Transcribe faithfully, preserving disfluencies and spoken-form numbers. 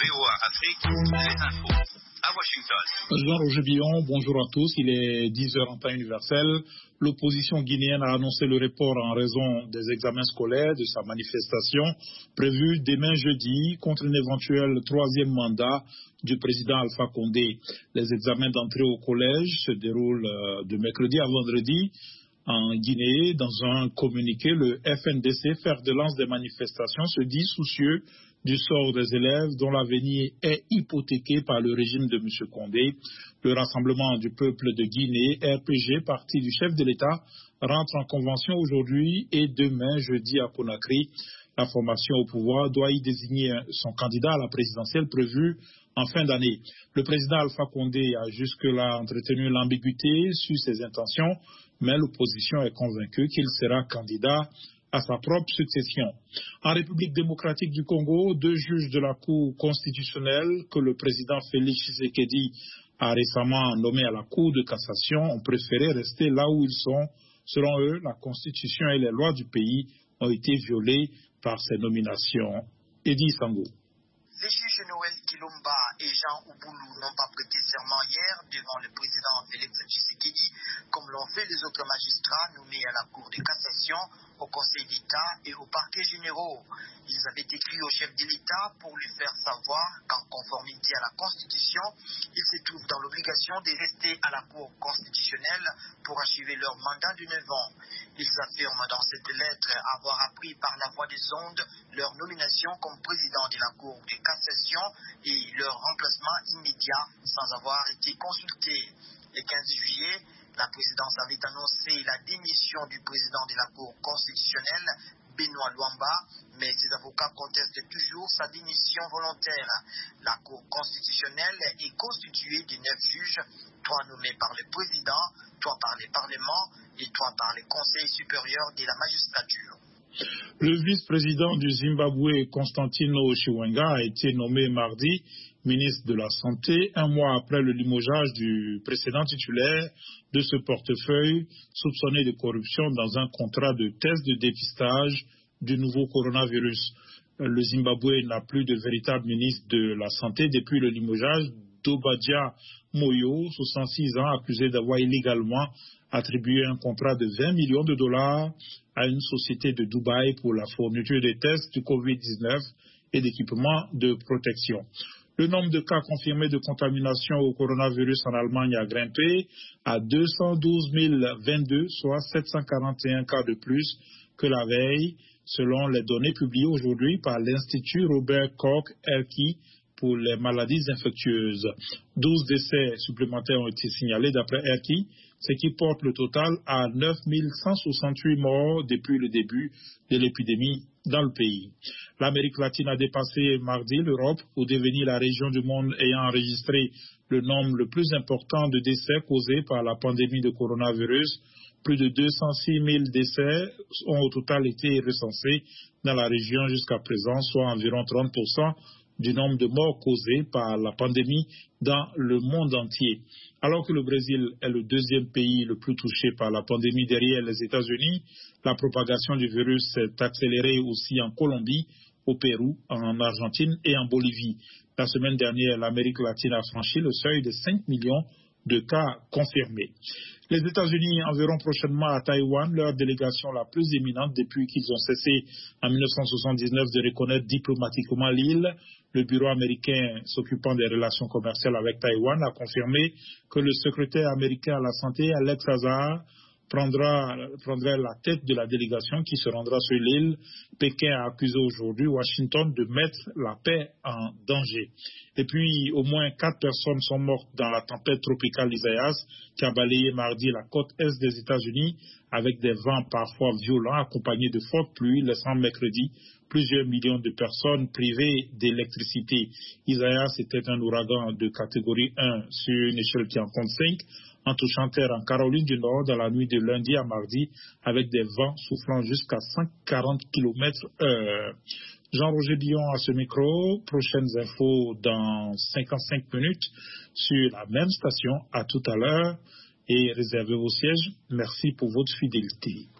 V O A Afrique, les infos. À Washington. Jean-Roger Billon, bonjour à tous. Il est dix heures en temps universel. L'opposition guinéenne a annoncé le report en raison des examens scolaires de sa manifestation prévue demain jeudi contre un éventuel troisième mandat du président Alpha Condé. Les examens d'entrée au collège se déroulent de mercredi à vendredi. En Guinée, dans un communiqué, le F N D C, fer de lance des manifestations, se dit soucieux du sort des élèves dont l'avenir est hypothéqué par le régime de M. Condé. Le Rassemblement du peuple de Guinée, R P G, parti du chef de l'État, rentre en convention aujourd'hui et demain, jeudi, à Conakry. La formation au pouvoir doit y désigner son candidat à la présidentielle prévue en fin d'année. Le président Alpha Condé a jusque-là entretenu l'ambiguïté sur ses intentions, mais l'opposition est convaincue qu'il sera candidat à sa propre succession. En République démocratique du Congo, deux juges de la Cour constitutionnelle que le président Félix Tshisekedi a récemment nommés à la Cour de cassation ont préféré rester là où ils sont. Selon eux, la Constitution et les lois du pays ont été violées par ces nominations. Edi Sango. Les juges Noël Kilomba et Jean Ouboulou n'ont pas prêté serment hier devant le président Félix Tshisekedi, comme l'ont fait les autres magistrats nommés à la Cour de cassation, au Conseil d'État et au parquet généraux. Ils avaient écrit au chef de l'État pour lui faire savoir qu'en conformité à la Constitution, ils se trouvent dans l'obligation de rester à la Cour constitutionnelle pour achever leur mandat de neuf ans. Ils affirment dans cette lettre avoir appris par la voie des ondes leur nomination comme président de la Cour de cassation et leur remplacement immédiat sans avoir été consultés. Le quinze juillet, la présidence avait annoncé la démission du président de la Cour constitutionnelle, Benoît Luamba, mais ses avocats contestent toujours sa démission volontaire. La Cour constitutionnelle est constituée de neuf juges, trois nommés par le président, trois par le Parlement et trois par le Conseil supérieur de la magistrature. Le vice-président du Zimbabwe, Constantino Chiwenga, a été nommé mardi ministre de la Santé, un mois après le limogeage du précédent titulaire de ce portefeuille, soupçonné de corruption dans un contrat de test de dépistage du nouveau coronavirus. Le Zimbabwe n'a plus de véritable ministre de la Santé depuis le limogeage d'Obadiah Moyo, soixante-six ans, accusé d'avoir illégalement attribué un contrat de vingt millions de dollars à une société de Dubaï pour la fourniture des tests du covid dix-neuf et d'équipements de protection. Le nombre de cas confirmés de contamination au coronavirus en Allemagne a grimpé à deux cent douze mille vingt-deux, soit sept cent quarante et un cas de plus que la veille, selon les données publiées aujourd'hui par l'Institut Robert Koch-Herkie pour les maladies infectieuses. douze décès supplémentaires ont été signalés d'après Herkie, ce qui porte le total à neuf mille cent soixante-huit morts depuis le début de l'épidémie dans le pays. L'Amérique latine a dépassé mardi l'Europe pour devenir la région du monde ayant enregistré le nombre le plus important de décès causés par la pandémie de coronavirus. Plus de deux cent six mille décès ont au total été recensés dans la région jusqu'à présent, soit environ trente pour cent du nombre de morts causés par la pandémie dans le monde entier. Alors que le Brésil est le deuxième pays le plus touché par la pandémie derrière les États-Unis, la propagation du virus s'est accélérée aussi en Colombie, au Pérou, en Argentine et en Bolivie. La semaine dernière, l'Amérique latine a franchi le seuil de cinq millions de cas confirmés. Les États-Unis enverront prochainement à Taïwan leur délégation la plus éminente depuis qu'ils ont cessé en mille neuf cent soixante-dix-neuf de reconnaître diplomatiquement l'île. Le bureau américain s'occupant des relations commerciales avec Taïwan a confirmé que le secrétaire américain à la santé, Alex Azar, prendra, prendrait la tête de la délégation qui se rendra sur l'île. Pékin a accusé aujourd'hui Washington de mettre la paix en danger. Et puis, au moins quatre personnes sont mortes dans la tempête tropicale Isaias qui a balayé mardi la côte est des États-Unis avec des vents parfois violents accompagnés de fortes pluies, laissant mercredi plusieurs millions de personnes privées d'électricité. Isaias était un ouragan de catégorie un sur une échelle qui en compte cinq, en touchant terre en Caroline du Nord dans la nuit de lundi à mardi avec des vents soufflant jusqu'à cent quarante kilomètres heure. Jean-Roger Billon à ce micro. Prochaines infos dans cinquante-cinq minutes sur la même station. À tout à l'heure et réservez vos sièges. Merci pour votre fidélité.